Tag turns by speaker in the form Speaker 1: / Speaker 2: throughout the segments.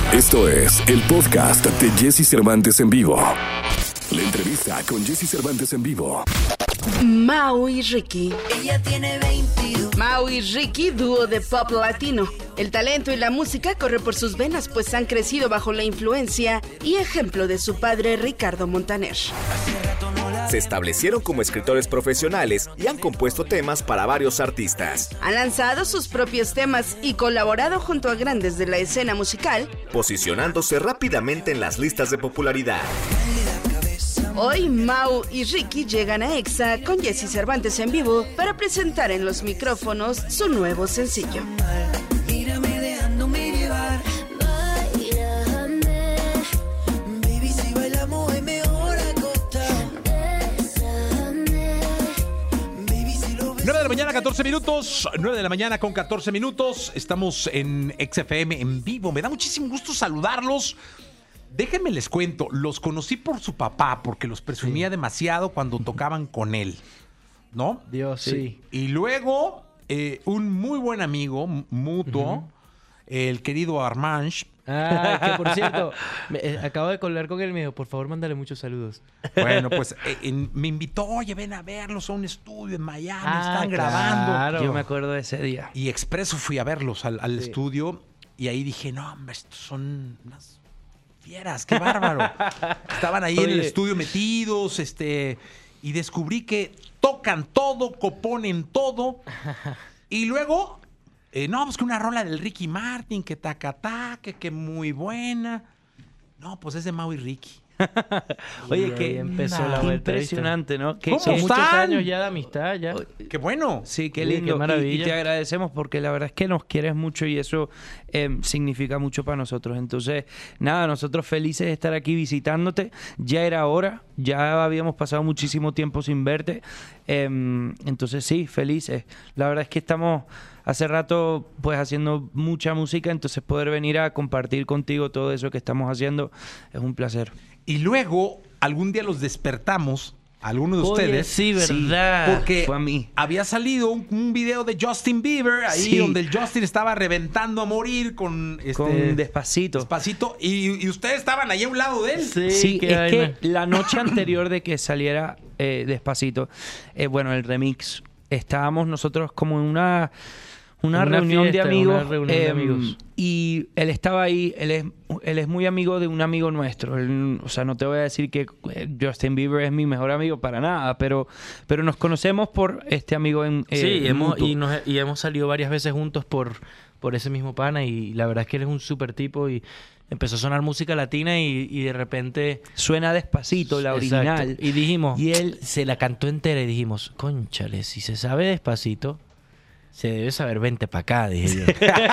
Speaker 1: Esto es el podcast de Jesse Cervantes en vivo. La entrevista con Jesse Cervantes en vivo.
Speaker 2: Mau y Ricky.
Speaker 3: Ella tiene 22.
Speaker 2: Mau y Ricky, dúo de pop latino. El talento y la música corre por sus venas, pues han crecido bajo la influencia y ejemplo de su padre Ricardo Montaner.
Speaker 4: Se establecieron como escritores profesionales y han compuesto temas para varios artistas.
Speaker 2: Han lanzado sus propios temas y colaborado junto a grandes de la escena musical,
Speaker 4: Posicionándose rápidamente en las listas de popularidad.
Speaker 2: Hoy Mau y Ricky llegan a EXA con Jesse Cervantes en vivo para presentar en los micrófonos su nuevo sencillo.
Speaker 3: Mírame dejándome llevar. Baby, si bailamos es mejor acostar.
Speaker 5: 9 de la mañana, 14 minutos. 9 de la mañana con 14 minutos. Estamos en XFM en vivo. Me da muchísimo gusto saludarlos. Déjenme les cuento, los conocí por su papá porque los presumía demasiado cuando tocaban con él, ¿no?
Speaker 6: Dios, sí.
Speaker 5: Y luego, un muy buen amigo mutuo, el querido Armange.
Speaker 6: Ah, que por cierto, acabo de colgar con él y me dijo, por favor, mándale muchos saludos.
Speaker 5: Bueno, pues me invitó, oye, ven a verlos a un estudio en Miami, están grabando.
Speaker 6: Claro. Yo me acuerdo de ese día.
Speaker 5: Y expreso fui a verlos al estudio y ahí dije, no, hombre, estos son unas fieras, qué bárbaro. Estaban ahí en el estudio metidos, y descubrí que tocan todo, componen todo. Y luego, no, pues que una rola del Ricky Martin, que taca, que muy buena. No, pues es de Mau y Ricky.
Speaker 6: Oye, que empezó la vuelta. Impresionante, ¿no? Que
Speaker 5: ¿Cómo
Speaker 6: son muchos
Speaker 5: están?
Speaker 6: años ya de amistad, ya.
Speaker 5: ¡Qué bueno!
Speaker 6: Sí, qué
Speaker 7: Oye,
Speaker 6: lindo.
Speaker 7: qué maravilla.
Speaker 6: Y te agradecemos porque la verdad es que nos quieres mucho y eso significa mucho para nosotros. Entonces, nada, nosotros felices de estar aquí visitándote. Ya era hora, ya habíamos pasado muchísimo tiempo sin verte. Entonces, sí, felices. La verdad es que estamos hace rato pues haciendo mucha música, entonces poder venir a compartir contigo todo eso que estamos haciendo es un placer.
Speaker 5: Y luego, algún día los despertamos, algunos de ustedes.
Speaker 6: Sí, verdad.
Speaker 5: Porque
Speaker 6: fue a mí.
Speaker 5: había salido un video de Justin Bieber, ahí
Speaker 6: Sí.
Speaker 5: donde el Justin estaba reventando a morir con
Speaker 6: Despacito.
Speaker 5: Despacito. Y ustedes estaban ahí a un lado de él.
Speaker 6: Sí,
Speaker 7: qué
Speaker 6: es
Speaker 7: vaina.
Speaker 6: que la noche anterior de que saliera Despacito, bueno, el remix, estábamos nosotros como en una reunión
Speaker 7: fiesta,
Speaker 6: de amigos.
Speaker 7: una reunión de amigos.
Speaker 6: Y él estaba ahí, él es muy amigo de un amigo nuestro. O sea, no te voy a decir que Justin Bieber es mi mejor amigo para nada, pero nos conocemos por este amigo en
Speaker 7: Sí,
Speaker 6: mutuo.
Speaker 7: hemos salido varias veces juntos por ese mismo pana y la verdad es que él es un súper tipo y empezó a sonar música latina y de repente...
Speaker 6: Suena Despacito, la original.
Speaker 7: Exacto. Y dijimos,
Speaker 6: Y él
Speaker 7: se la cantó entera y dijimos, cónchale, si se sabe Despacito, se debe saber Vente pa' acá, dije yo.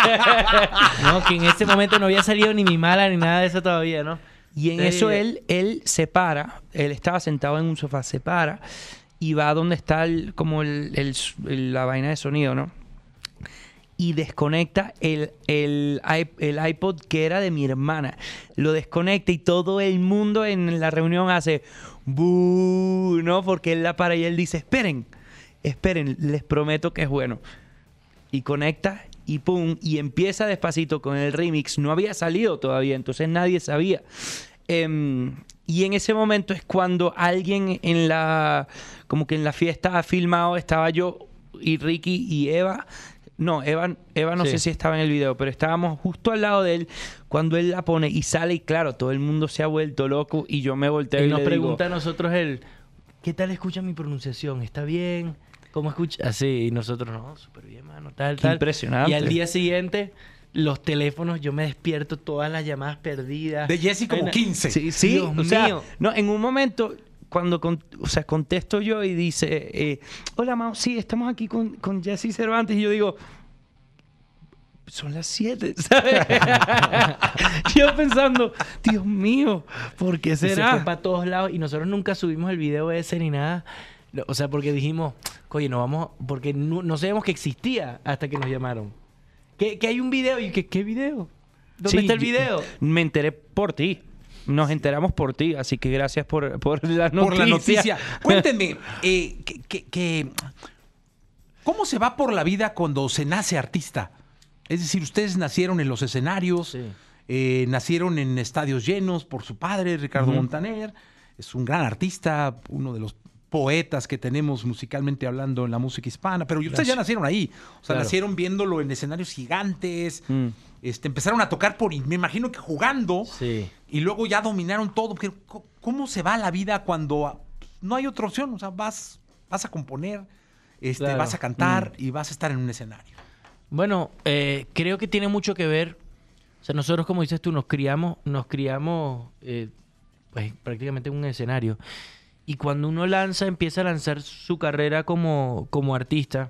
Speaker 7: No, que en ese momento no había salido ni Mi Mala ni nada de eso todavía, ¿no?
Speaker 6: Y en eso él se para, él estaba sentado en un sofá, se para y va donde está la vaina de sonido, ¿no? Y desconecta el iPod que era de mi hermana. Lo desconecta y todo el mundo en la reunión hace ¡bú! ¿No? Porque él la para y él dice, esperen, les prometo que es bueno. Y conecta y pum, y empieza Despacito con el remix. No había salido todavía, entonces nadie sabía. Y en ese momento es cuando alguien como que en la fiesta ha filmado, estaba yo y Ricky y Eva. No, Eva no
Speaker 7: Sí.
Speaker 6: sé si estaba en el video, pero estábamos justo al lado de él cuando él la pone y sale y claro, todo el mundo se ha vuelto loco y yo me volteo
Speaker 7: Y
Speaker 6: y
Speaker 7: nos
Speaker 6: le
Speaker 7: pregunta
Speaker 6: digo,
Speaker 7: a nosotros él, ¿qué tal escucha mi pronunciación? ¿Está bien? ¿Cómo escucha? Así, y nosotros, no, súper bien, mano, tal.
Speaker 6: impresionante.
Speaker 7: Y al día siguiente, los teléfonos, yo me despierto, todas las llamadas perdidas.
Speaker 5: De Jesse como 15.
Speaker 6: Sí,
Speaker 7: Dios
Speaker 6: o sea,
Speaker 7: mío.
Speaker 6: no, en un momento cuando contesto yo y dice, hola, Mau, sí, estamos aquí con Jesse Cervantes y yo digo, son las 7, ¿sabes? Yo pensando, Dios mío, ¿por qué
Speaker 7: Y se
Speaker 6: será?
Speaker 7: fue para todos lados y nosotros nunca subimos el video ese ni nada. O sea, porque dijimos, oye, no vamos, porque no sabíamos que existía hasta que nos llamaron. Que hay un video y que, ¿qué video? ¿Dónde
Speaker 6: Sí,
Speaker 7: está el video?
Speaker 6: Me enteré por ti. Nos enteramos por ti, así que gracias por la noticia.
Speaker 5: Por la noticia. Cuéntenme, ¿cómo se va por la vida cuando se nace artista? Es decir, ustedes nacieron en los escenarios,
Speaker 7: Sí.
Speaker 5: Nacieron en estadios llenos por su padre, Ricardo Montaner. Es un gran artista, uno de los poetas que tenemos musicalmente hablando en la música hispana. Pero ustedes ya nacieron ahí. O sea,
Speaker 7: Claro.
Speaker 5: nacieron viéndolo en escenarios gigantes. Empezaron a tocar me imagino que jugando.
Speaker 7: Sí.
Speaker 5: Y luego ya dominaron todo. Pero, ¿cómo se va la vida cuando no hay otra opción? O sea, vas a componer,
Speaker 7: Claro.
Speaker 5: vas a cantar y vas a estar en un escenario.
Speaker 7: Bueno, creo que tiene mucho que ver. O sea, nosotros, como dices tú, nos criamos pues, prácticamente en un escenario. Y cuando uno empieza a lanzar su carrera como artista,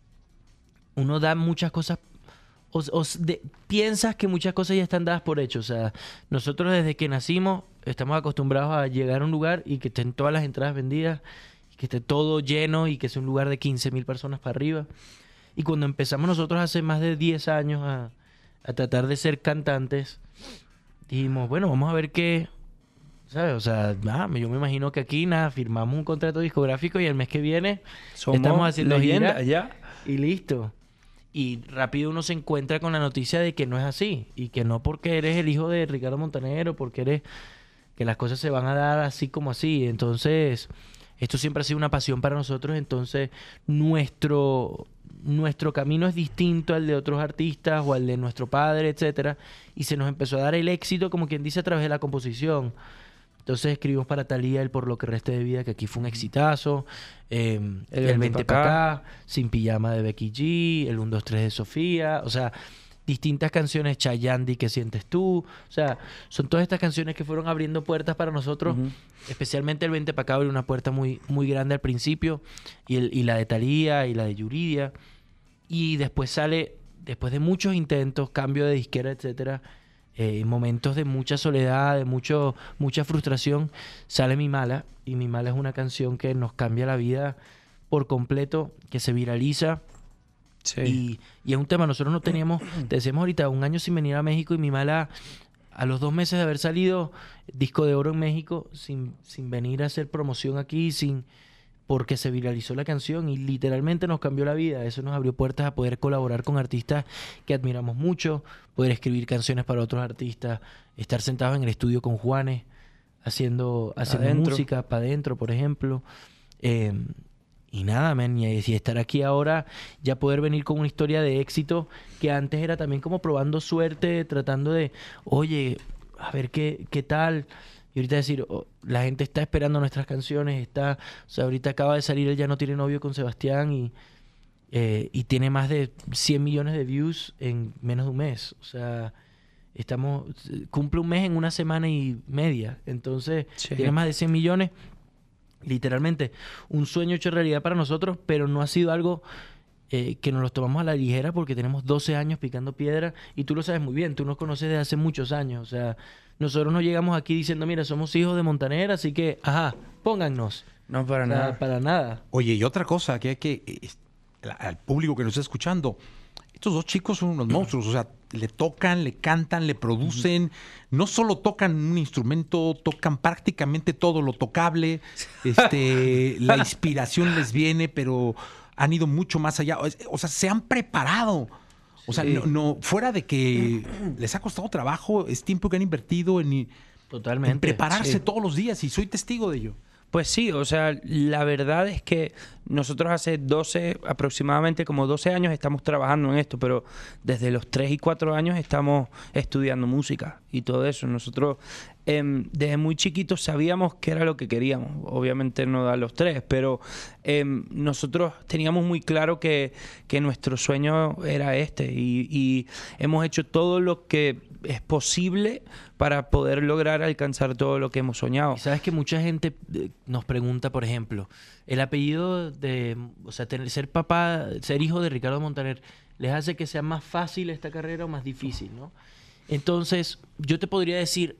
Speaker 7: uno da muchas cosas, piensas que muchas cosas ya están dadas por hecho. O sea, nosotros desde que nacimos estamos acostumbrados a llegar a un lugar y que estén todas las entradas vendidas, y que esté todo lleno y que sea un lugar de 15,000 personas para arriba. Y cuando empezamos nosotros hace más de 10 años a tratar de ser cantantes, dijimos, bueno, vamos a ver qué, ¿sabes? O sea, yo me imagino que aquí, firmamos un contrato discográfico y el mes que viene estamos haciendo
Speaker 6: leyendas
Speaker 7: gira
Speaker 6: ya.
Speaker 7: y listo. Y rápido uno se encuentra con la noticia de que no es así. Y que no porque eres el hijo de Ricardo Montaner o porque que las cosas se van a dar así como así. Entonces, esto siempre ha sido una pasión para nosotros. Entonces, nuestro camino es distinto al de otros artistas o al de nuestro padre, etcétera. Y se nos empezó a dar el éxito, como quien dice, a través de la composición. Entonces escribimos para Thalía el Por lo que reste de vida, que aquí fue un exitazo. El Vente pa' acá, Sin pijama de Becky G, el 1, 2, 3 de Sofía. O sea, distintas canciones, Chayanne, ¿Qué sientes tú? O sea, son todas estas canciones que fueron abriendo puertas para nosotros. Especialmente el Vente pa' acá abrió una puerta muy, muy grande al principio. Y la de Thalía y la de Yuridia. Y después sale, después de muchos intentos, cambio de disquera, etcétera, momentos de mucha soledad, de mucha frustración, sale Mi Mala. Y Mi Mala es una canción que nos cambia la vida por completo, que se viraliza.
Speaker 6: Sí.
Speaker 7: Y es un tema, nosotros no teníamos, te decíamos ahorita, 1 año sin venir a México, y Mi Mala, a los 2 meses de haber salido, disco de oro en México, sin venir a hacer promoción aquí, porque se viralizó la canción y literalmente nos cambió la vida. Eso nos abrió puertas a poder colaborar con artistas que admiramos mucho, poder escribir canciones para otros artistas, estar sentados en el estudio con Juanes, haciendo
Speaker 6: Adentro.
Speaker 7: música para adentro, por ejemplo. Y nada, man, y estar aquí ahora, ya poder venir con una historia de éxito que antes era también como probando suerte, tratando de, oye, a ver qué tal. Y ahorita decir, la gente está esperando nuestras canciones, o sea, ahorita acaba de salir El Ya no tiene novio con Sebastián y tiene más de 100 millones de views en menos de un mes. O sea, cumple un mes en 1 semana y media. Entonces,
Speaker 6: Sí.
Speaker 7: tiene más de 100 millones. Literalmente, un sueño hecho realidad para nosotros, pero no ha sido algo que nos lo tomamos a la ligera porque tenemos 12 años picando piedra y tú lo sabes muy bien, tú nos conoces desde hace muchos años. O sea, nosotros no llegamos aquí diciendo, mira, somos hijos de Montaner, así que, póngannos.
Speaker 6: No, para
Speaker 7: O sea,
Speaker 6: nada.
Speaker 7: para nada.
Speaker 5: Oye, y otra cosa que hay que, al público que nos está escuchando, estos 2 chicos son unos monstruos, o sea, le tocan, le cantan, le producen, no solo tocan un instrumento, tocan prácticamente todo lo tocable, la inspiración les viene, pero han ido mucho más allá, o sea, se han preparado. O sea,
Speaker 6: Sí.
Speaker 5: no, fuera de que les ha costado trabajo, es tiempo que han invertido en
Speaker 7: Totalmente.
Speaker 5: prepararse
Speaker 6: sí.
Speaker 5: todos los días y soy testigo de ello.
Speaker 6: Pues sí, o sea, la verdad es que nosotros hace aproximadamente como 12 años estamos trabajando en esto, pero desde los 3 y 4 años estamos estudiando música y todo eso. Nosotros desde muy chiquitos sabíamos qué era lo que queríamos. Obviamente no a los 3, pero nosotros teníamos muy claro que nuestro sueño era este y hemos hecho todo lo que es posible para poder lograr alcanzar todo lo que hemos soñado.
Speaker 7: Y sabes que mucha gente nos pregunta, por ejemplo, el apellido o sea, ser papá, ser hijo de Ricardo Montaner, ¿les hace que sea más fácil esta carrera o más difícil, no? Entonces, yo te podría decir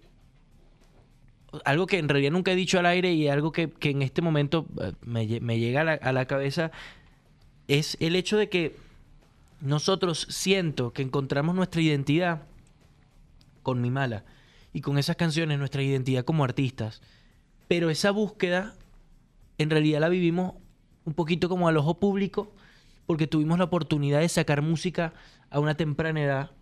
Speaker 7: algo que en realidad nunca he dicho al aire y algo que en este momento me llega a la cabeza, es el hecho de que nosotros siento que encontramos nuestra identidad con Mi Mala y con esas canciones, nuestra identidad como artistas. Pero esa búsqueda en realidad la vivimos un poquito como al ojo público porque tuvimos la oportunidad de sacar música a una temprana edad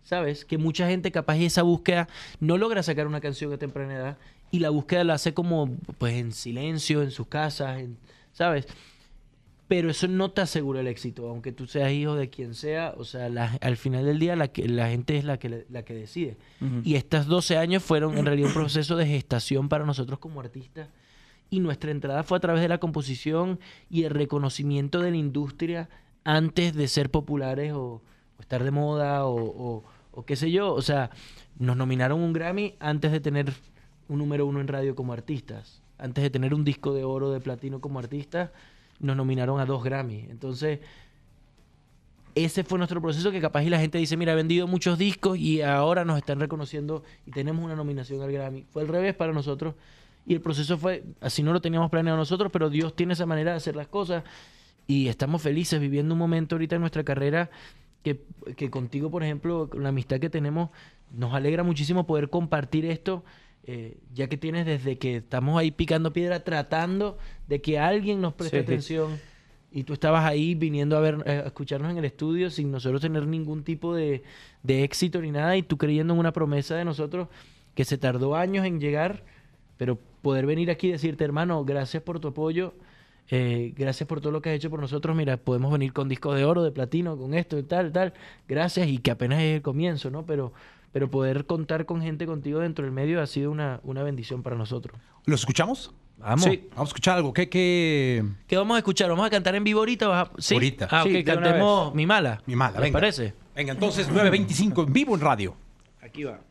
Speaker 7: ¿sabes? Que mucha gente capaz y esa búsqueda no logra sacar una canción a temprana edad y la búsqueda la hace como pues en silencio, en sus casas, ¿sabes? Pero eso no te asegura el éxito, aunque tú seas hijo de quien sea, o sea, al final del día la gente es la que decide. Y estos 12 años fueron en realidad un proceso de gestación para nosotros como artistas. Y nuestra entrada fue a través de la composición y el reconocimiento de la industria antes de ser populares o estar de moda o qué sé yo. O sea, nos nominaron un Grammy antes de tener un número 1 en radio como artistas. Antes de tener un disco de oro, de platino como artistas, nos nominaron a 2 Grammy. Entonces, ese fue nuestro proceso que capaz y la gente dice, mira, he vendido muchos discos y ahora nos están reconociendo y tenemos una nominación al Grammy. Fue al revés para nosotros. Y el proceso fue, así no lo teníamos planeado nosotros, pero Dios tiene esa manera de hacer las cosas y estamos felices viviendo un momento ahorita en nuestra carrera que contigo, por ejemplo, con la amistad que tenemos, nos alegra muchísimo poder compartir esto, ya que tienes desde que estamos ahí picando piedra, tratando de que alguien nos preste atención y tú estabas ahí viniendo a escucharnos en el estudio sin nosotros tener ningún tipo de éxito ni nada y tú creyendo en una promesa de nosotros que se tardó años en llegar, pero poder venir aquí y decirte, hermano, gracias por tu apoyo, gracias por todo lo que has hecho por nosotros, mira, podemos venir con discos de oro, de platino, con esto y tal, gracias, y que apenas es el comienzo, ¿no? Pero poder contar con gente contigo dentro del medio ha sido una bendición para nosotros.
Speaker 5: ¿Los escuchamos?
Speaker 7: Vamos.
Speaker 5: Sí, vamos a escuchar algo. ¿Qué
Speaker 7: vamos a escuchar? ¿Vamos a cantar en vivo ahorita? ¿Sí?
Speaker 5: Ahorita.
Speaker 7: Ah,
Speaker 5: Sí,
Speaker 7: ok, cantemos Mi Mala.
Speaker 5: Mi Mala,
Speaker 7: ¿Les
Speaker 5: venga.
Speaker 7: parece?
Speaker 5: Venga, entonces 9:25 en vivo en radio.
Speaker 7: Aquí va.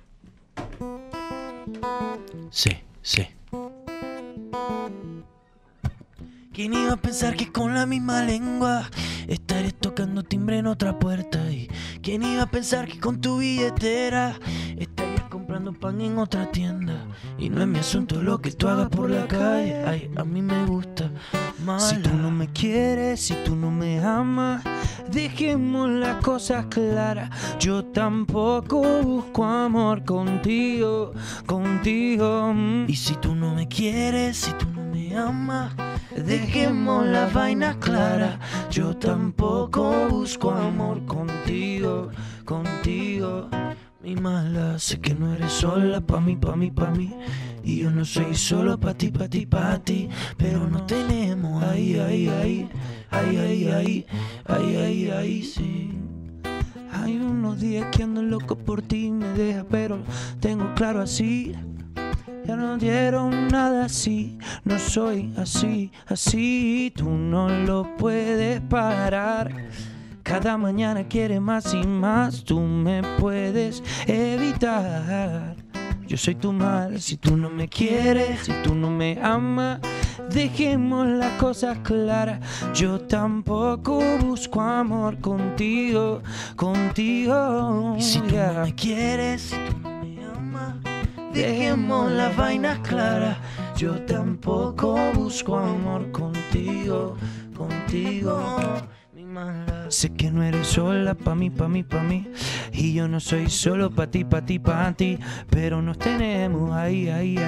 Speaker 7: Sí.
Speaker 3: ¿Quién iba a pensar que con la misma lengua estarías tocando timbre en otra puerta? ¿Y quién iba a pensar que con tu billetera estarías comprando pan en otra tienda? Y no es mi asunto lo que tú hagas por la calle, ay, a mí me gusta. Mala.
Speaker 6: Si tú no me quieres, si tú no me amas, dejemos las cosas claras. Yo tampoco busco amor contigo.
Speaker 3: Y si tú no me quieres, si tú no me amas, dejemos las vainas claras. Yo tampoco busco amor contigo. Mi mala, sé que no eres sola pa' mí. Y yo no soy solo pa' ti. Pero no tenemos ay, sí.
Speaker 6: Hay unos días que ando loco por ti, me deja, pero tengo claro así. Ya no quiero nada así, no soy así, tú no lo puedes parar. Cada mañana quiere más y más, tú me puedes evitar. Yo soy tu mal, si tú no me quieres, si tú no me amas, dejemos las cosas claras. Yo tampoco busco amor contigo.
Speaker 3: Y si tú no me quieres, si tú no me amas, dejemos las vainas claras. Yo tampoco busco amor contigo. Mi mala.
Speaker 6: Sé que no eres sola pa' mí. Y yo no soy solo pa' ti. Pero nos tenemos ahí.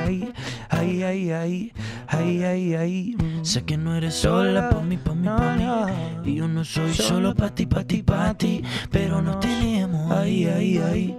Speaker 3: Sé que no eres sola pa' mí. Y yo no soy solo pa' ti. Pero nos tenemos ahí.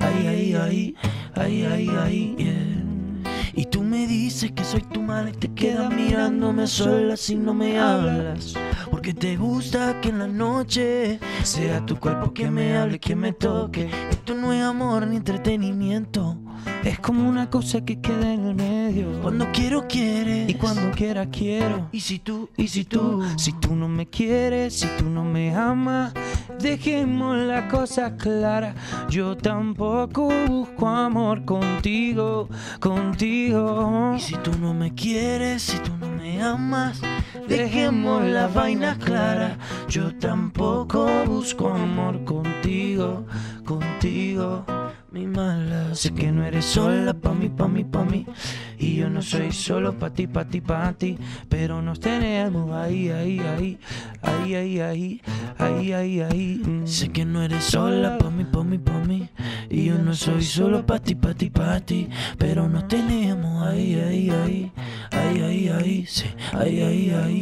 Speaker 3: Yeah. Y tú me dices que soy tu mal y te quedas mirándome sola si no me hablas. Porque te gusta que en la noche sea tu cuerpo que me hable, que me toque. Esto no es amor ni entretenimiento.
Speaker 6: Es como una cosa que queda en el medio.
Speaker 3: Cuando quiero, quieres.
Speaker 6: Y cuando quiera, quiero.
Speaker 3: Y si tú
Speaker 6: Si tú no me quieres, si tú no me amas, dejemos las cosas claras. Yo tampoco busco amor contigo.
Speaker 3: Y si tú no me quieres, si tú no me amas, dejemos las vainas claras. Yo tampoco busco amor contigo. Mi mala.
Speaker 6: Sé que no eres sola pa' mí. Y yo no soy solo pa' ti. Pero nos tenemos ahí.
Speaker 3: Sé que no eres sola pa' mí. Y yo no soy solo pa' ti. Pero nos tenemos ahí.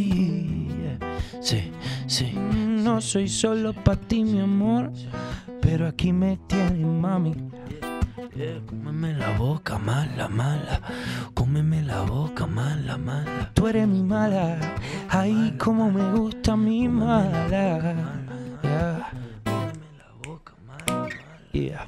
Speaker 3: Sí.
Speaker 6: No soy solo pa' ti, mi amor. pero aquí me tienes, mami.
Speaker 3: Cómeme la boca, mala, mala. Cómeme la boca, mala, mala.
Speaker 6: Tú eres mi mala, ay, como me gusta mi mala. Yeah.
Speaker 3: Cómeme la boca, mala, mala.
Speaker 6: Yeah.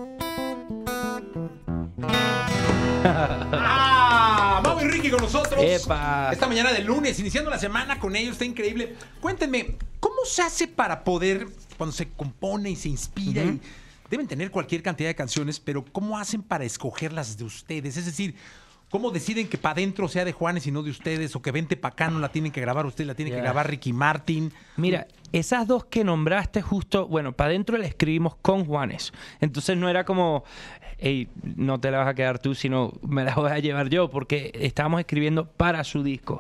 Speaker 5: Mau y Ricky con nosotros.
Speaker 6: ¡Epa!
Speaker 5: Esta mañana de lunes, iniciando la semana con ellos, está increíble. Cuéntenme, ¿cómo se hace para poder, cuando se compone y se inspira, y deben tener cualquier cantidad de canciones, pero cómo hacen para escogerlas de ustedes? Es decir, ¿cómo deciden que Pa' Dentro sea de Juanes y no de ustedes? O que Vente Pa' Acá no la tienen que grabar ustedes, la tienen que grabar Ricky Martin.
Speaker 6: Mira, esas dos que nombraste justo, bueno, Pa' Dentro la escribimos con Juanes. Entonces no era como, hey, no te la vas a quedar tú, sino me la voy a llevar yo, porque estábamos escribiendo para su disco.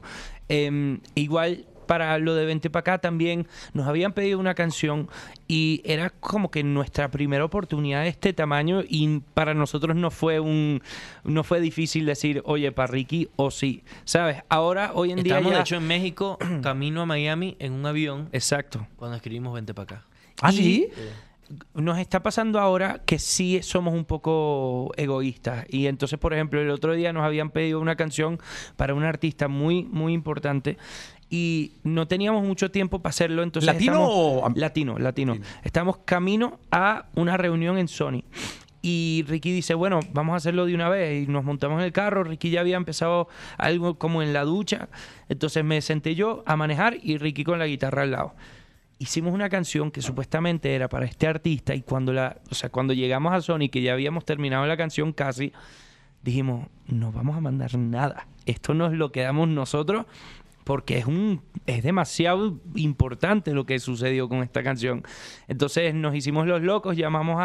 Speaker 6: Igual para lo de Vente Pa' Acá también nos habían pedido una canción y era como que nuestra primera oportunidad de este tamaño, y para nosotros no fue difícil decir, oye, para Ricky o sí, ¿sabes? Ahora, hoy en día
Speaker 7: Estábamos,
Speaker 6: ya...
Speaker 7: de hecho, en México, camino a Miami en un avión
Speaker 6: Exacto.
Speaker 7: cuando escribimos Vente Pa' Acá.
Speaker 5: ¿Ah,
Speaker 6: Y
Speaker 5: sí?
Speaker 6: nos está pasando ahora que sí somos un poco egoístas. Y entonces, por ejemplo, el otro día nos habían pedido una canción para un artista muy, muy importante y no teníamos mucho tiempo para hacerlo. Entonces
Speaker 5: ¿Latino o...?
Speaker 6: Latino. Estamos camino a una reunión en Sony. Y Ricky dice, bueno, vamos a hacerlo de una vez. Y nos montamos en el carro. Ricky ya había empezado algo como en la ducha. Entonces me senté yo a manejar y Ricky con la guitarra al lado. Hicimos una canción que supuestamente era para este artista, y cuando llegamos a Sony, que ya habíamos terminado la canción casi, dijimos, no vamos a mandar nada. Esto nos lo quedamos nosotros, porque es demasiado importante lo que sucedió con esta canción. Entonces nos hicimos los locos, llamamos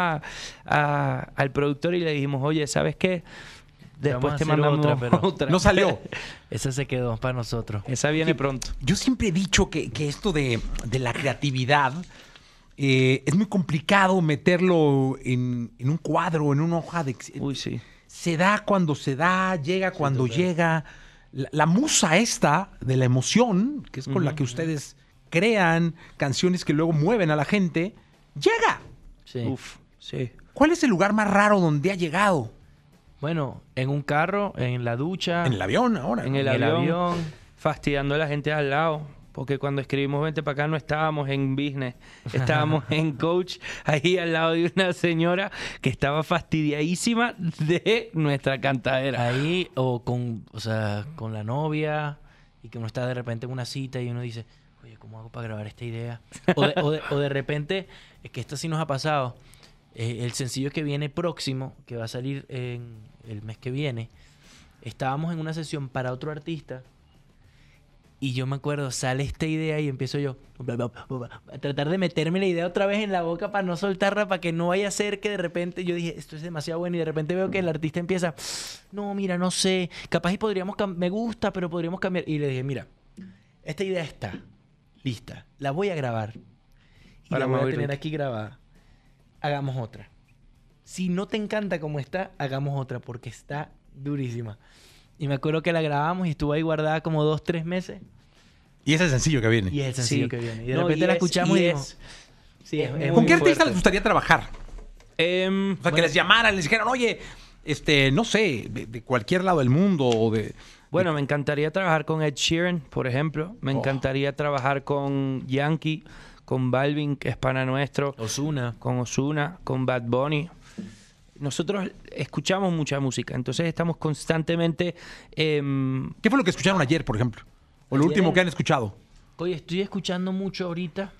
Speaker 6: al productor y le dijimos, oye, ¿sabes qué? Después te mandamos otra.
Speaker 5: No salió.
Speaker 7: Esa se quedó para nosotros.
Speaker 6: Esa viene pronto.
Speaker 5: Yo siempre he dicho que esto de la creatividad es muy complicado meterlo en un cuadro, en una hoja de...
Speaker 6: Uy, sí.
Speaker 5: Se da cuando se da, llega cuando llega. La musa esta de la emoción, que es con la que ustedes crean canciones que luego mueven a la gente, llega.
Speaker 7: Sí.
Speaker 6: Uf, sí.
Speaker 5: ¿Cuál es el lugar más raro donde ha llegado?
Speaker 7: Bueno, en un carro, en la ducha.
Speaker 5: En el avión ahora.
Speaker 6: En el avión, fastidiando a la gente al lado. Porque cuando escribimos Vente Pa' Acá no estábamos en business, estábamos en coach, ahí al lado de una señora que estaba fastidiadísima de nuestra cantadera.
Speaker 7: Ahí, con la novia, y que uno está de repente en una cita y uno dice, oye, ¿cómo hago para grabar esta idea? O de repente, es que esto sí nos ha pasado. El sencillo que viene próximo, que va a salir en el mes que viene, estábamos en una sesión para otro artista. Y yo me acuerdo, sale esta idea y empiezo yo a tratar de meterme la idea otra vez en la boca para no soltarla, para que no vaya a ser que de repente yo dije, esto es demasiado bueno, y de repente veo que el artista empieza, no, mira, no sé, capaz y podríamos me gusta, pero podríamos cambiar. Y le dije, mira, esta idea está lista, la voy a grabar y
Speaker 6: Para
Speaker 7: la voy a
Speaker 6: mover.
Speaker 7: tener aquí grabada. Hagamos otra. Si no te encanta como está, hagamos otra, porque está durísima. Y me acuerdo que la grabamos y estuvo ahí guardada como 2-3 meses.
Speaker 5: Y ese es el sencillo que viene.
Speaker 7: Y es el sencillo
Speaker 6: Sí.
Speaker 7: que viene. Y de
Speaker 6: No,
Speaker 7: repente la escuchamos y dijimos, sí, es
Speaker 5: ¿Con
Speaker 7: muy
Speaker 5: qué artista
Speaker 7: fuerte.
Speaker 5: les gustaría trabajar? O sea, que les llamaran, les dijeran, oye, no sé, de cualquier lado del mundo o de...
Speaker 6: Bueno, me encantaría trabajar con Ed Sheeran, por ejemplo. Me encantaría trabajar con Yankee, con Balvin, que es pana nuestro.
Speaker 7: Ozuna.
Speaker 6: Con Ozuna, con Bad Bunny. Nosotros escuchamos mucha música, entonces estamos constantemente...
Speaker 5: ¿Qué fue lo que escucharon ayer, por ejemplo? O lo
Speaker 7: Ayer-
Speaker 5: último que han escuchado.
Speaker 7: Oye, estoy escuchando mucho ahorita.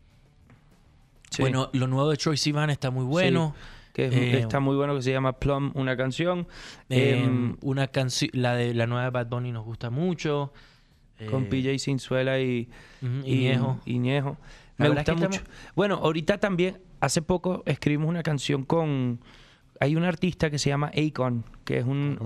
Speaker 6: Sí.
Speaker 7: Bueno, lo nuevo de Troye Sivan está muy bueno.
Speaker 6: que está muy bueno, que se llama Plum, una canción.
Speaker 7: Una canción, la nueva de Bad Bunny nos gusta mucho.
Speaker 6: Con PJ Sinzuela y
Speaker 7: Ñejo.
Speaker 6: Ñejo.
Speaker 7: La
Speaker 6: Me
Speaker 7: verdad
Speaker 6: gusta
Speaker 7: es que
Speaker 6: mucho. Bueno, ahorita también, hace poco escribimos una canción con... Hay un artista que se llama Akon, que es un...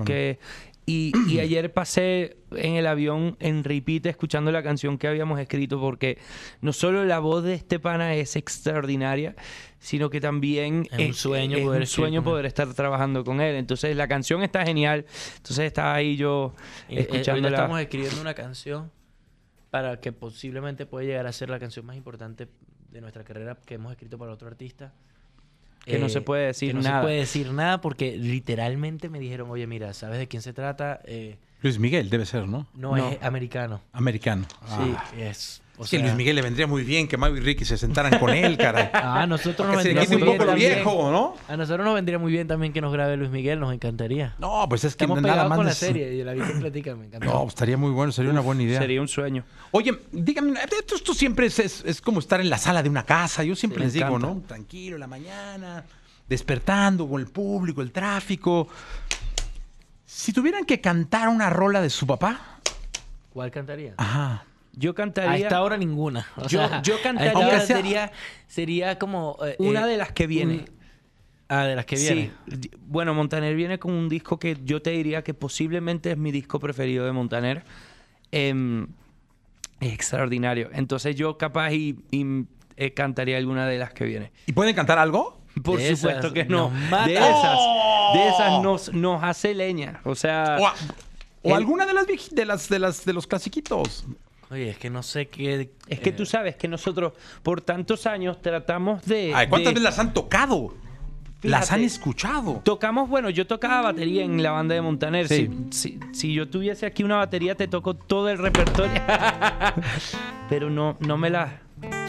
Speaker 6: Y ayer pasé en el avión en repeat escuchando la canción que habíamos escrito, porque no solo la voz de este pana es extraordinaria, sino que también
Speaker 7: Es un sueño
Speaker 6: es
Speaker 7: poder
Speaker 6: un sueño
Speaker 7: escribir con
Speaker 6: poder estar trabajando con él. Entonces la canción está genial. Entonces estaba ahí yo
Speaker 7: Ahorita
Speaker 6: escuchándola.
Speaker 7: estamos escribiendo una canción para que posiblemente pueda llegar a ser la canción más importante de nuestra carrera que hemos escrito para otro artista.
Speaker 6: Que no se puede decir
Speaker 7: que no
Speaker 6: nada.
Speaker 7: se puede decir nada porque literalmente me dijeron, oye, mira, ¿sabes de quién se trata?
Speaker 5: Luis Miguel debe ser, ¿no?
Speaker 7: No, es americano.
Speaker 5: Americano.
Speaker 7: Sí,
Speaker 5: Ah.
Speaker 7: es... O
Speaker 5: Es que
Speaker 7: sea,
Speaker 5: Luis Miguel le vendría muy bien que Mau y Ricky se sentaran con él, caray.
Speaker 7: a nosotros nos
Speaker 5: Que se
Speaker 7: vendría
Speaker 5: quite
Speaker 7: muy
Speaker 5: un
Speaker 7: bien
Speaker 5: poco lo
Speaker 7: también.
Speaker 5: viejo, ¿no?
Speaker 7: A nosotros nos vendría muy bien también que nos grabe Luis Miguel, nos encantaría.
Speaker 5: No, pues es que
Speaker 7: Estamos
Speaker 5: nada
Speaker 7: pegados
Speaker 5: más
Speaker 7: con la
Speaker 5: de-
Speaker 7: serie y la vi completa, me encantó.
Speaker 5: No, estaría muy bueno, sería una buena idea.
Speaker 6: Sería un sueño.
Speaker 5: Oye, dígame, esto siempre es como estar en la sala de una casa. Yo siempre
Speaker 6: Sí,
Speaker 5: les
Speaker 6: me
Speaker 5: digo,
Speaker 6: encanta.
Speaker 5: ¿no? Tranquilo, en la mañana, despertando con el público, el tráfico. Si tuvieran que cantar una rola de su papá,
Speaker 7: ¿Cuál cantaría?
Speaker 5: ajá.
Speaker 6: Yo
Speaker 7: A
Speaker 6: cantaría
Speaker 7: esta hora ninguna. O
Speaker 6: Yo-
Speaker 7: sea,
Speaker 6: yo cantaría-
Speaker 7: a esta hora
Speaker 5: Aunque sea-
Speaker 7: sería como...
Speaker 6: una de las que viene.
Speaker 7: de las que viene.
Speaker 6: Sí. Bueno, Montaner viene con un disco que yo te diría que posiblemente es mi disco preferido de Montaner. Es extraordinario. Entonces yo capaz cantaría alguna de las que viene.
Speaker 5: ¿Y pueden cantar algo?
Speaker 6: Por
Speaker 7: De
Speaker 6: supuesto
Speaker 7: esas
Speaker 6: que no.
Speaker 7: nos mata.
Speaker 6: De esas nos hace leña. O sea,
Speaker 5: O alguna de de los clasiquitos.
Speaker 7: Oye, es que no sé qué...
Speaker 6: es que tú sabes que nosotros por tantos años tratamos de...
Speaker 5: Ay, ¿cuántas
Speaker 6: de-
Speaker 5: veces las han tocado? Las
Speaker 6: Fíjate.
Speaker 5: han escuchado.
Speaker 6: Tocamos, bueno, yo tocaba batería en la banda de Montaner.
Speaker 5: Sí.
Speaker 6: Si yo tuviese aquí una batería, te toco todo el repertorio. Pero no me la...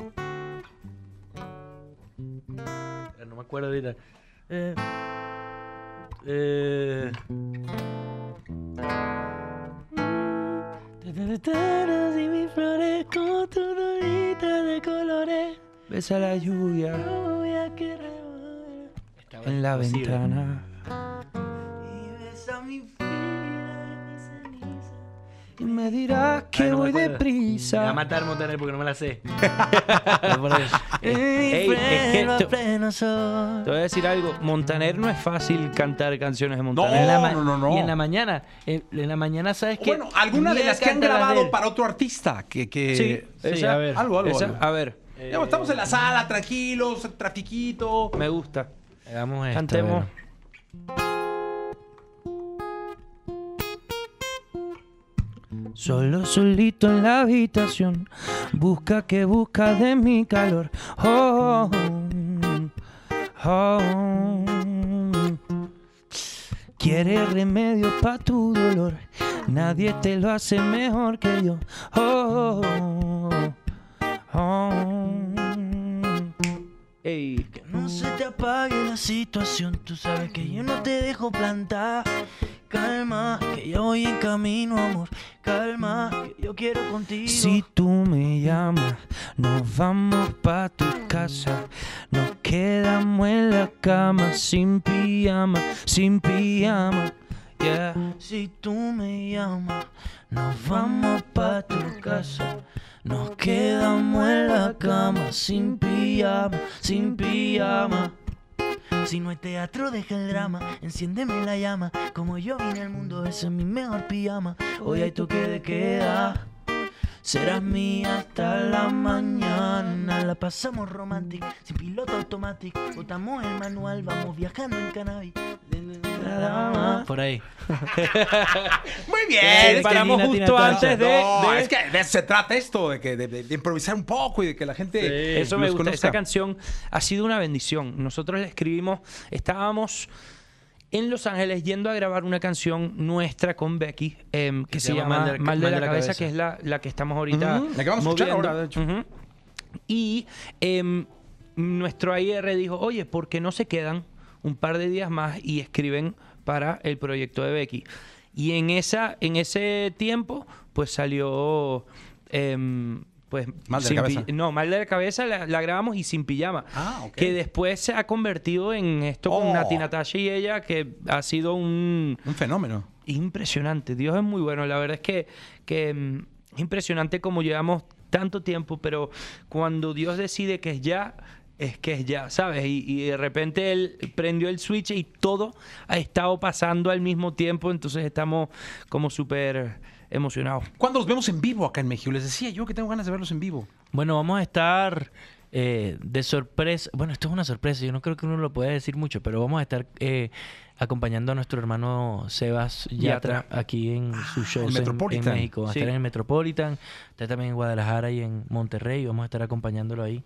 Speaker 7: No me acuerdo ahorita. Y mi flores con tu dorita de colores.
Speaker 6: Besa la lluvia
Speaker 7: Lluvia que rebota.
Speaker 6: en la
Speaker 7: Imposible.
Speaker 6: ventana.
Speaker 7: Y besa mi fibra y mi ceniza.
Speaker 6: Y me dirás que
Speaker 7: Ay, no me
Speaker 6: voy
Speaker 7: acuerdo. Me va a
Speaker 6: deprisa.
Speaker 7: matar Montaner porque no me la sé.
Speaker 6: Ey, es que te
Speaker 7: pleno sol.
Speaker 6: voy a decir algo. Montaner no es fácil cantar canciones de
Speaker 5: No,
Speaker 6: Montaner.
Speaker 5: no.
Speaker 7: Y en la mañana, ¿sabes qué?
Speaker 5: Bueno, alguna de
Speaker 7: Ni
Speaker 5: las que han
Speaker 7: canta las de
Speaker 5: grabado
Speaker 7: él.
Speaker 5: para otro artista.
Speaker 6: Sí,
Speaker 5: Sí,
Speaker 6: esa-
Speaker 7: a ver.
Speaker 5: Algo.
Speaker 6: A ver,
Speaker 5: Digamos, estamos en la sala, tranquilos, trafiquito.
Speaker 6: me gusta.
Speaker 7: Hagamos esto.
Speaker 6: Cantemos.
Speaker 7: a ver.
Speaker 6: Solo solito en la habitación, busca que busca de mi calor. Oh, oh. Quiere remedio pa' tu dolor, nadie te lo hace mejor que yo. Oh, oh. Ey.
Speaker 7: Que no se te apague la situación, tú sabes que yo no te dejo plantar. Calma, que ya voy en camino, amor. Calma, que yo quiero contigo.
Speaker 6: Si tú me llamas, nos vamos pa' tu casa. Nos quedamos en la cama sin pijama, sin pijama. Yeah.
Speaker 7: Si tú me llamas, nos vamos pa' tu casa. Nos quedamos en la cama sin pijama, sin pijama. Si no hay teatro, deja el drama. Enciéndeme la llama. Como yo vine al mundo, ese es mi mejor pijama. Hoy hay toque de queda. Serás mía hasta la mañana. La pasamos romántico, sin piloto automático. Botamos el manual, vamos viajando en cannabis. Por ahí.
Speaker 5: Muy bien.
Speaker 6: Sí,
Speaker 5: es
Speaker 6: paramos
Speaker 7: Tina,
Speaker 6: justo
Speaker 7: Tina,
Speaker 6: antes
Speaker 5: No,
Speaker 6: de...
Speaker 5: es que de eso se trata esto, de improvisar un poco y de que la gente
Speaker 6: Eso me
Speaker 5: los
Speaker 6: gusta.
Speaker 5: conozca.
Speaker 6: Esa canción ha sido una bendición. Nosotros la escribimos, estábamos en Los Ángeles yendo a grabar una canción nuestra con Becky que se llama Mal de la Cabeza, que es la que estamos ahorita
Speaker 5: Ujú, la que vamos a escuchar
Speaker 6: moviendo.
Speaker 5: ahora, de hecho.
Speaker 6: Ujú. Y nuestro AR dijo, oye, ¿por qué no se quedan un par de días más y escriben para el proyecto de Becky? Y en ese tiempo, pues salió... pues,
Speaker 5: Mal de la
Speaker 6: Sin
Speaker 5: Cabeza.
Speaker 6: No, Mal de la Cabeza la grabamos y Sin Pijama.
Speaker 5: Ah, ok.
Speaker 6: Que después se ha convertido en esto con
Speaker 5: Oh.
Speaker 6: Nati Natasha y ella, que ha sido un
Speaker 5: Un fenómeno.
Speaker 6: impresionante. Dios es muy bueno. La verdad es que es impresionante como llevamos tanto tiempo, pero cuando Dios decide que es ya, es que es ya, ¿sabes? Y de repente Él prendió el switch y todo ha estado pasando al mismo tiempo, entonces estamos como súper emocionados.
Speaker 5: ¿Cuándo los vemos en vivo acá en México? Les decía yo que tengo ganas de verlos en vivo.
Speaker 7: Bueno, vamos a estar de sorpresa. Bueno, esto es una sorpresa. Yo no creo que uno lo pueda decir mucho, pero vamos a estar acompañando a nuestro hermano Sebas Yatra aquí en su show
Speaker 5: el
Speaker 7: en
Speaker 5: Metropolitan.
Speaker 7: México. Va a
Speaker 6: Sí.
Speaker 7: estar en el Metropolitan, está también en Guadalajara y en Monterrey. Vamos a estar acompañándolo ahí.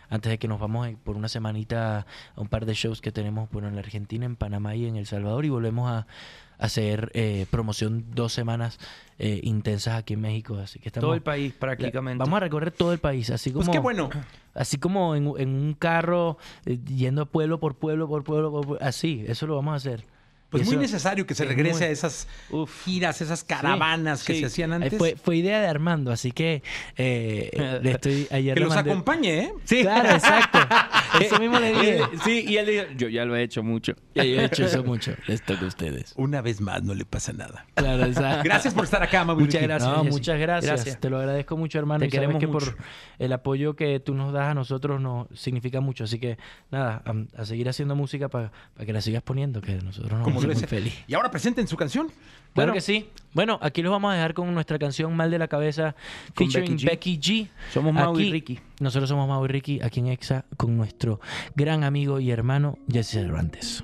Speaker 7: antes de que nos vamos por una semanita a un par de shows que tenemos en la Argentina, en Panamá y en El Salvador, y volvemos a hacer promoción 2 semanas intensas aquí en México. Así que estamos,
Speaker 6: Todo el país prácticamente.
Speaker 7: Vamos a recorrer todo el país, así como...
Speaker 5: Pues qué bueno.
Speaker 7: Así como en un carro, yendo pueblo por pueblo, así, eso lo vamos a hacer.
Speaker 5: Pues
Speaker 7: Y
Speaker 5: muy
Speaker 7: eso
Speaker 5: necesario que se
Speaker 7: es
Speaker 5: regrese
Speaker 7: muy-
Speaker 5: a esas giras, esas caravanas que
Speaker 7: Sí.
Speaker 5: se hacían antes.
Speaker 7: Fue idea de Armando, así que ayer
Speaker 5: Que
Speaker 7: le
Speaker 5: los
Speaker 7: mandé-
Speaker 5: acompañe, ¿eh?
Speaker 7: Sí, claro, exacto. Eso mismo le dije.
Speaker 6: Sí, y él dijo, yo ya lo he hecho mucho.
Speaker 7: Ya yo he hecho eso mucho. Les toca a ustedes.
Speaker 5: Una vez más, no le pasa nada.
Speaker 7: Claro, exacto.
Speaker 5: Gracias por estar acá, Maui
Speaker 6: Muchas
Speaker 5: Ricky.
Speaker 6: gracias.
Speaker 7: No,
Speaker 6: Jessy.
Speaker 7: muchas gracias.
Speaker 6: Gracias.
Speaker 7: Te lo agradezco mucho, hermano.
Speaker 6: Te
Speaker 7: Y sabes
Speaker 6: queremos
Speaker 7: que
Speaker 6: mucho.
Speaker 7: por el apoyo que tú nos das a nosotros nos significa mucho. Así que, nada, a seguir haciendo música para que la sigas poniendo, que nosotros nos
Speaker 5: Como
Speaker 7: hacemos
Speaker 5: debe
Speaker 7: muy
Speaker 5: ser.
Speaker 7: feliz.
Speaker 5: Y ahora presenten su canción.
Speaker 7: Claro que sí. Bueno, aquí los vamos a dejar con nuestra canción Mal de la Cabeza
Speaker 6: Con
Speaker 7: featuring
Speaker 6: Becky G.
Speaker 7: Becky G.
Speaker 6: Somos Mau y
Speaker 7: Aquí,
Speaker 6: Ricky.
Speaker 7: Nosotros somos Mau y Ricky, aquí en Exa, con nuestro gran amigo y hermano Jesse Cervantes.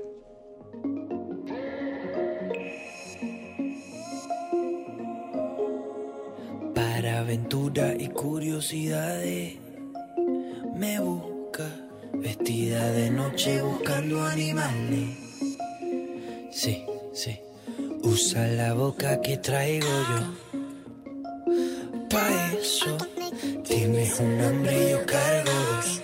Speaker 3: Para aventura y curiosidades me busca, vestida de noche buscando animales. Sí, sí, usa la boca que traigo yo. Pa' eso tienes un hambre y yo cargo dos.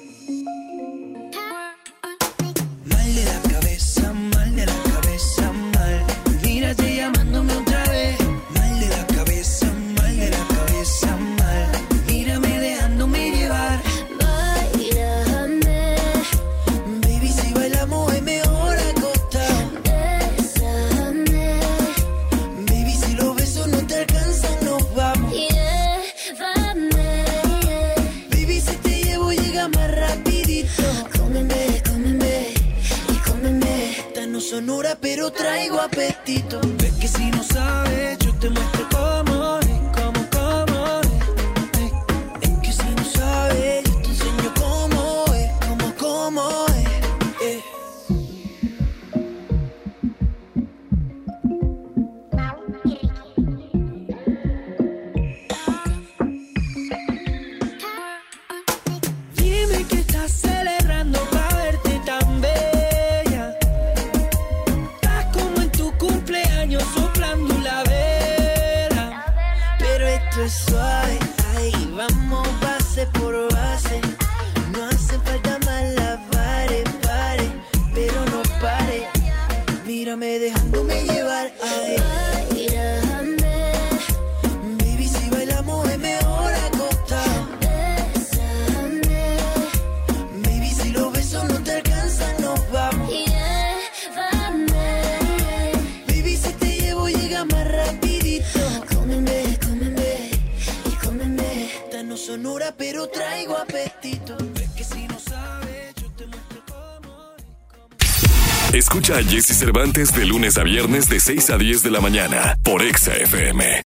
Speaker 3: Mal de la cabeza, mal. Mírate llamándome otra vez. Mal de la cabeza, mal. Mírame dejándome llevar.
Speaker 8: Báilame,
Speaker 3: Baby, si bailamos es mejor acostado.
Speaker 8: bésame,
Speaker 3: Baby, si los besos no te alcanzan, nos vamos.
Speaker 8: llévame.
Speaker 3: Baby, si te llevo llega más rapidito.
Speaker 8: Cómeme, cómeme y cómeme.
Speaker 3: Esta no sonora, pero traigo apetito. Ves que si no sabes, yo te muestro cómo es, cómo es. Es que si no sabes, yo te enseño cómo es, cómo es. Dime que estás celebrando para verte tan bella. Estás como en tu cumpleaños soplando la vela. Pero esto es suave, ahí vamos base por base. No hace falta más la pare, pero no pare. Mírame dejándome llevar, ay.
Speaker 8: Báilame,
Speaker 3: Baby, si bailamos es mejor acostado.
Speaker 8: bésame,
Speaker 3: Baby, si los besos no te alcanzan, nos vamos.
Speaker 8: llévame.
Speaker 3: Baby, si te llevo llega más rapidito.
Speaker 8: Cómeme, cómeme y cómeme.
Speaker 3: Esta no sonora, pero traigo apetito. Ves que si no sabes, yo te muestro cómo es.
Speaker 1: Escucha a Jesse Cervantes de lunes a viernes de 6 a 10 de la mañana por Exa FM.